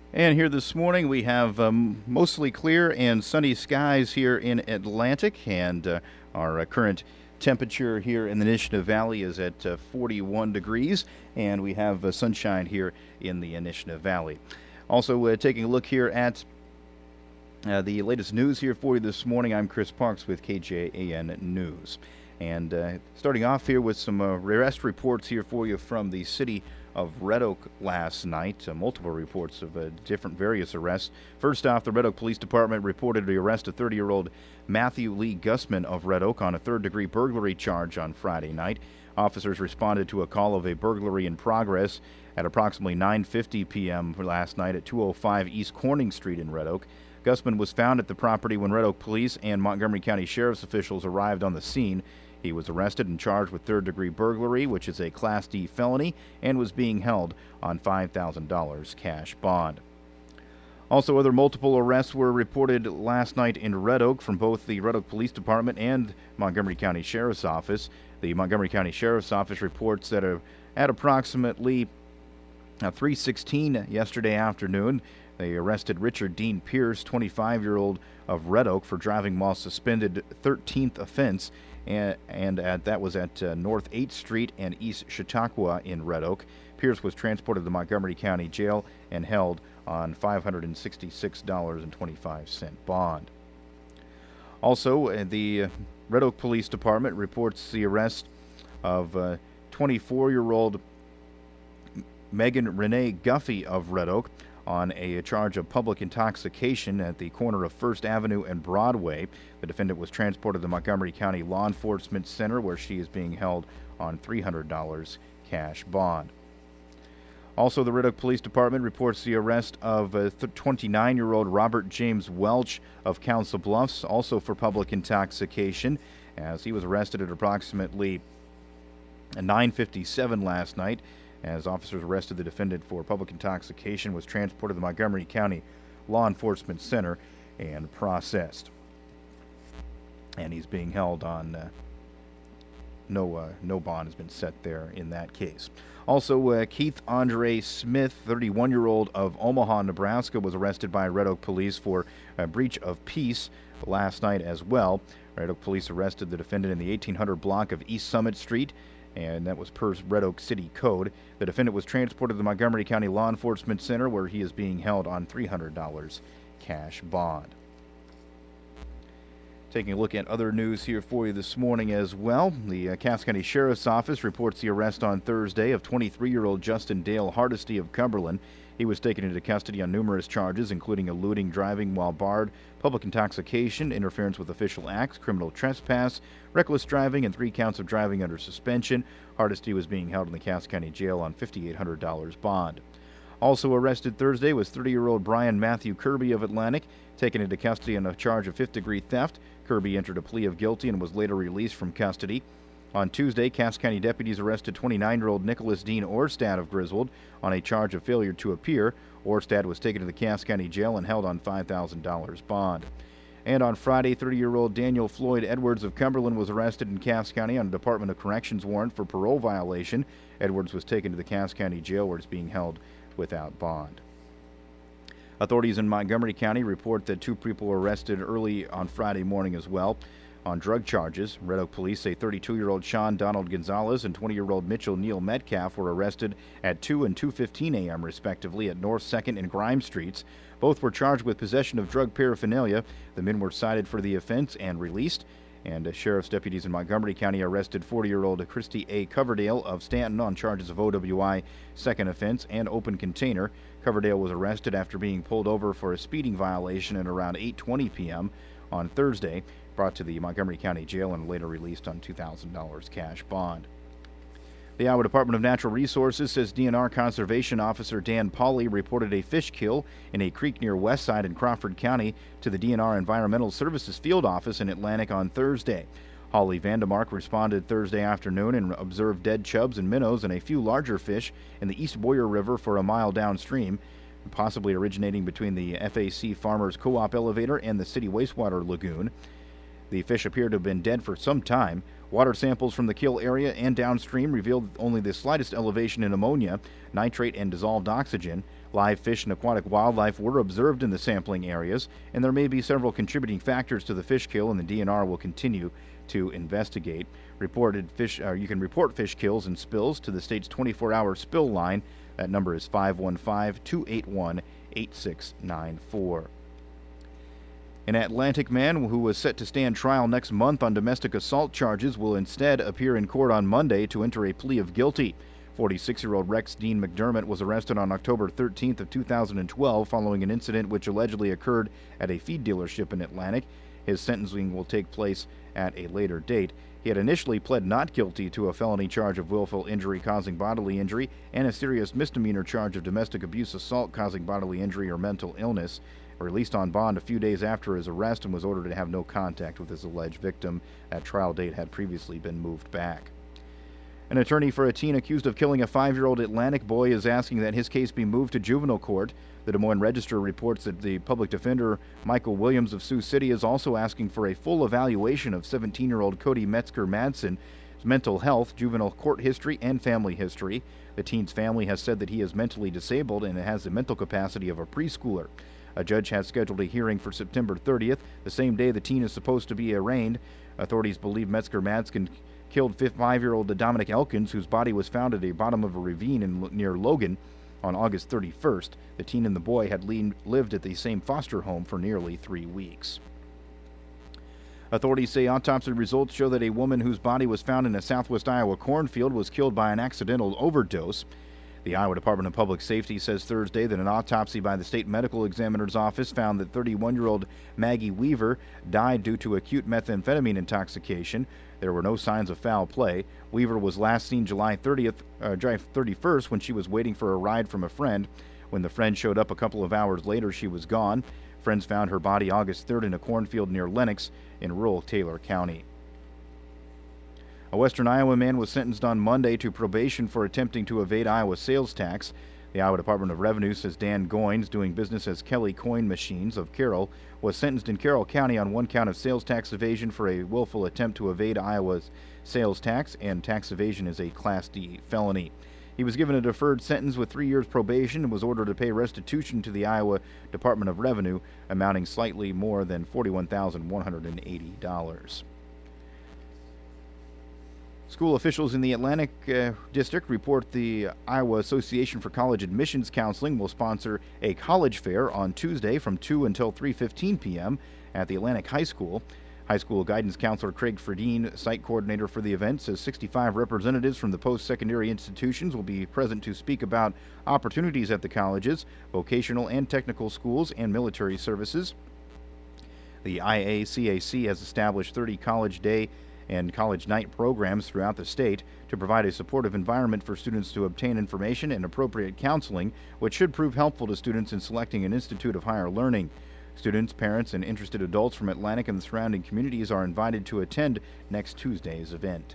And here this morning we have mostly clear and sunny skies here in Atlantic, and our current temperature here in the Initiative Valley is at 41 degrees, and we have sunshine here in the Initiative Valley. Also, taking a look here at the latest news here for you this morning, I'm Chris Parks with KJAN News. And starting off here with some arrest reports here for you from the city of Red Oak last night. Multiple reports of different various arrests. First off, the Red Oak Police Department reported the arrest of 30-year-old Matthew Lee Gussman of Red Oak on a third-degree burglary charge on Friday night. Officers responded to a call of a burglary in progress at approximately 9:50 p.m. last night at 205 East Corning Street in Red Oak. Gussman was found at the property when Red Oak Police and Montgomery County Sheriff's officials arrived on the scene. He was arrested and charged with third-degree burglary, which is a Class D felony, and was being held on $5,000 cash bond. Also, other multiple arrests were reported last night in Red Oak from both the Red Oak Police Department and Montgomery County Sheriff's Office. The Montgomery County Sheriff's Office reports that at approximately 3:16 yesterday afternoon, they arrested Richard Dean Pierce, 25-year-old of Red Oak, for driving while suspended, 13th offense, and that was at North 8th Street and East Chautauqua in Red Oak. Pierce was transported to Montgomery County Jail and held on $566.25 bond. Also, the Red Oak Police Department reports the arrest of 24-year-old Megan Renee Guffey of Red Oak on a charge of public intoxication at the corner of First Avenue and Broadway. The defendant was transported to the Montgomery County Law Enforcement Center, where she is being held on $300 cash bond. Also, the Red Oak Police Department reports the arrest of 29-year-old Robert James Welch of Council Bluffs, also for public intoxication, as he was arrested at approximately 9:57 last night. As officers arrested the defendant for public intoxication, was transported to the Montgomery County Law Enforcement Center and processed. And he's being held on no bond has been set there in that case. Also, Keith Andre Smith, 31-year-old of Omaha, Nebraska, was arrested by Red Oak Police for a breach of peace last night as well. Red Oak Police arrested the defendant in the 1800 block of East Summit Street, and that was per Red Oak City Code. The defendant was transported to the Montgomery County Law Enforcement Center, where he is being held on $300 cash bond. Taking a look at other news here for you this morning as well. The Cass County Sheriff's Office reports the arrest on Thursday of 23-year-old Justin Dale Hardesty of Cumberland. He was taken into custody on numerous charges, including eluding driving while barred, public intoxication, interference with official acts, criminal trespass, reckless driving, and 3 counts of driving under suspension. Hardesty was being held in the Cass County Jail on $5,800 bond. Also arrested Thursday was 30-year-old Brian Matthew Kirby of Atlantic, taken into custody on a charge of fifth-degree theft. Kirby entered a plea of guilty and was later released from custody. On Tuesday, Cass County deputies arrested 29-year-old Nicholas Dean Orstad of Griswold on a charge of failure to appear. Orstad was taken to the Cass County Jail and held on $5,000 bond. And on Friday, 30-year-old Daniel Floyd Edwards of Cumberland was arrested in Cass County on a Department of Corrections warrant for parole violation. Edwards was taken to the Cass County Jail, where he's being held without bond. Authorities in Montgomery County report that 2 people were arrested early on Friday morning as well on drug charges. Red Oak police say 32-year-old Sean Donald Gonzalez and 20-year-old Mitchell Neal Metcalf were arrested at 2 and 2:15 a.m. respectively at North 2nd and Grimes Streets. Both were charged with possession of drug paraphernalia. The men were cited for the offense and released. And sheriff's deputies in Montgomery County arrested 40-year-old Christy A. Coverdale of Stanton on charges of OWI, second offense, and open container. Coverdale was arrested after being pulled over for a speeding violation at around 8:20 p.m. on Thursday, brought to the Montgomery County Jail and later released on $2,000 cash bond. The Iowa Department of Natural Resources says DNR Conservation Officer Dan Pauley reported a fish kill in a creek near Westside in Crawford County to the DNR Environmental Services Field Office in Atlantic on Thursday. Holly Vandemark responded Thursday afternoon and observed dead chubs and minnows and a few larger fish in the East Boyer River for a mile downstream, possibly originating between the FAC Farmers Co-op elevator and the city wastewater lagoon. The fish appeared to have been dead for some time. Water samples from the kill area and downstream revealed only the slightest elevation in ammonia, nitrate, and dissolved oxygen. Live fish and aquatic wildlife were observed in the sampling areas, and there may be several contributing factors to the fish kill, and the DNR will continue to investigate. You can report fish kills and spills to the state's 24-hour spill line. That number is 515-281-8694. An Atlantic man who was set to stand trial next month on domestic assault charges will instead appear in court on Monday to enter a plea of guilty. 46-year-old Rex Dean McDermott was arrested on October 13th of 2012 following an incident which allegedly occurred at a feed dealership in Atlantic. His sentencing will take place at a later date. He had initially pled not guilty to a felony charge of willful injury causing bodily injury and a serious misdemeanor charge of domestic abuse assault causing bodily injury or mental illness. Released on bond a few days after his arrest and was ordered to have no contact with his alleged victim. That trial date had previously been moved back. An attorney for a teen accused of killing a 5-year-old Atlantic boy is asking that his case be moved to juvenile court. The Des Moines Register reports that the public defender, Michael Williams of Sioux City, is also asking for a full evaluation of 17-year-old Cody Metzger-Madsen's mental health, juvenile court history, and family history. The teen's family has said that he is mentally disabled and has the mental capacity of a preschooler. A judge has scheduled a hearing for September 30th, the same day the teen is supposed to be arraigned. Authorities believe Metzger-Madsen killed 5-year-old Dominic Elkins, whose body was found at the bottom of a ravine near Logan on August 31st. The teen and the boy had lived at the same foster home for nearly 3 weeks. Authorities say autopsy results show that a woman whose body was found in a southwest Iowa cornfield was killed by an accidental overdose. The Iowa Department of Public Safety says Thursday that an autopsy by the state medical examiner's office found that 31-year-old Maggie Weaver died due to acute methamphetamine intoxication. There were no signs of foul play. Weaver was last seen July 31st when she was waiting for a ride from a friend. When the friend showed up a couple of hours later, she was gone. Friends found her body August 3rd in a cornfield near Lenox in rural Taylor County. A western Iowa man was sentenced on Monday to probation for attempting to evade Iowa sales tax. The Iowa Department of Revenue says Dan Goins, doing business as Kelly Coin Machines of Carroll, was sentenced in Carroll County on one count of sales tax evasion for a willful attempt to evade Iowa's sales tax, and tax evasion is a Class D felony. He was given a deferred sentence with 3 years probation and was ordered to pay restitution to the Iowa Department of Revenue, amounting slightly more than $41,180. School officials in the Atlantic District report the Iowa Association for College Admissions Counseling will sponsor a college fair on Tuesday from 2 until 3:15 p.m. at the Atlantic High School. High school guidance counselor Craig Fredine, site coordinator for the event, says 65 representatives from the post-secondary institutions will be present to speak about opportunities at the colleges, vocational and technical schools, and military services. The IACAC has established 30 college day and college night programs throughout the state to provide a supportive environment for students to obtain information and appropriate counseling, which should prove helpful to students in selecting an institute of higher learning. Students, parents, and interested adults from Atlantic and the surrounding communities are invited to attend next Tuesday's event.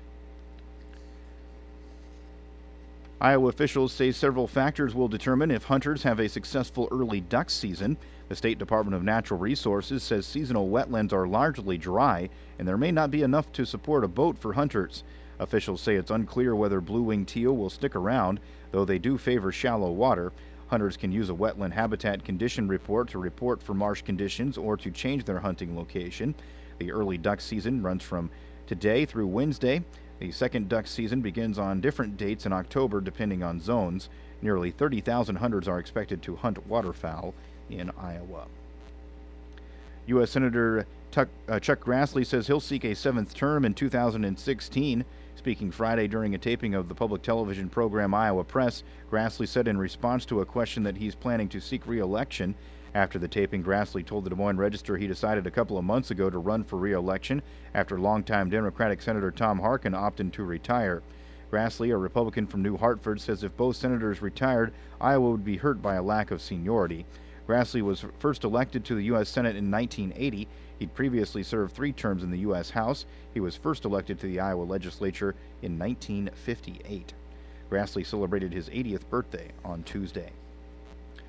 Iowa officials say several factors will determine if hunters have a successful early duck season. The State Department of Natural Resources says seasonal wetlands are largely dry, and there may not be enough to support a boat for hunters. Officials say it's unclear whether blue-winged teal will stick around, though they do favor shallow water. Hunters can use a wetland habitat condition report to report for marsh conditions or to change their hunting location. The early duck season runs from today through Wednesday. The second duck season begins on different dates in October depending on zones. Nearly 30,000 hunters are expected to hunt waterfowl in Iowa. U.S. Senator Chuck Grassley says he'll seek a 7th term in 2016. Speaking Friday during a taping of the public television program Iowa Press, Grassley said in response to a question that he's planning to seek re-election. After the taping, Grassley told the Des Moines Register he decided a couple of months ago to run for re-election after longtime Democratic Senator Tom Harkin opted to retire. Grassley, a Republican from New Hartford, says if both senators retired, Iowa would be hurt by a lack of seniority. Grassley was first elected to the U.S. Senate in 1980. He'd previously served 3 terms in the U.S. House. He was first elected to the Iowa legislature in 1958. Grassley celebrated his 80th birthday on Tuesday.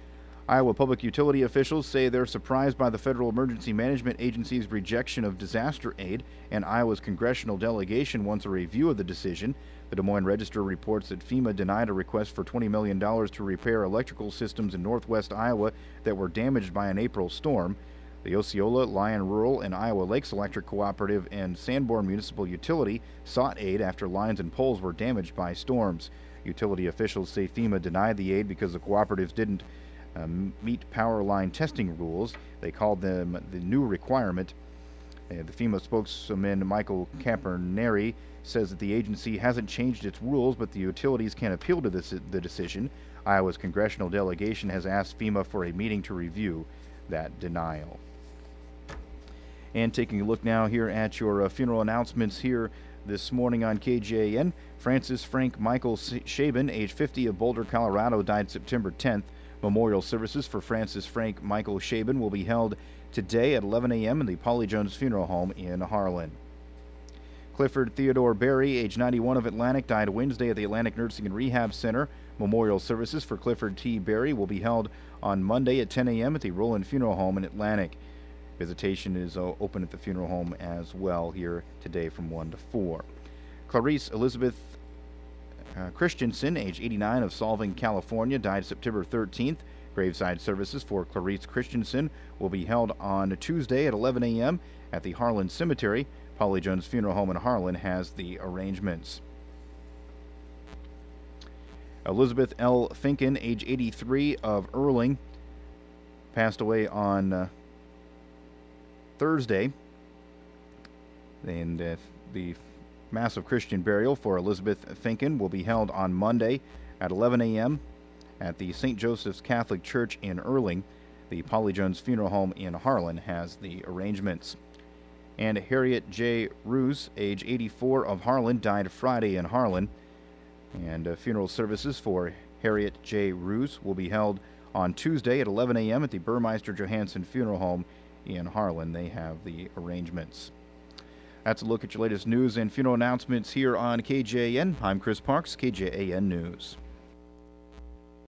Iowa public utility officials say they're surprised by the Federal Emergency Management Agency's rejection of disaster aid, and Iowa's congressional delegation wants a review of the decision. The Des Moines Register reports that FEMA denied a request for $20 million to repair electrical systems in northwest Iowa that were damaged by an April storm. The Osceola, Lyon Rural, and Iowa Lakes Electric Cooperative and Sanborn Municipal Utility sought aid after lines and poles were damaged by storms. Utility officials say FEMA denied the aid because the cooperatives didn't meet power line testing rules. They called them the new requirement. The FEMA spokesman Michael Caperneri says that the agency hasn't changed its rules, but the utilities can appeal to the decision. Iowa's congressional delegation has asked FEMA for a meeting to review that denial. And taking a look now here at your funeral announcements here this morning on KJAN. Francis Frank Michael Shaben, age 50, of Boulder, Colorado, died September 10th. Memorial services for Francis Frank Michael Shaben will be held today at 11 a.m. in the Polly Jones Funeral Home in Harlan. Clifford Theodore Berry, age 91, of Atlantic, died Wednesday at the Atlantic Nursing and Rehab Center. Memorial services for Clifford T. Berry will be held on Monday at 10 a.m. at the Roland Funeral Home in Atlantic. Visitation is open at the funeral home as well here today from 1 to 4. Clarice Elizabeth Christensen, age 89, of Solvang, California, died September 13th. Graveside services for Clarice Christensen will be held on Tuesday at 11 a.m. at the Harlan Cemetery. Polly Jones Funeral Home in Harlan has the arrangements. Elizabeth L. Finken, age 83, of Erling, passed away on Thursday, and the Mass of Christian burial for Elizabeth Finken will be held on Monday at 11 a.m. at the St. Joseph's Catholic Church in Erling. The Polly Jones Funeral Home in Harlan has the arrangements. And Harriet J. Roos, age 84, of Harlan, died Friday in Harlan. And funeral services for Harriet J. Roos will be held on Tuesday at 11 a.m. at the Burmeister Johansson Funeral Home in Harlan. They have the arrangements. That's a look at your latest news and funeral announcements here on KJAN. I'm Chris Parks, KJAN News.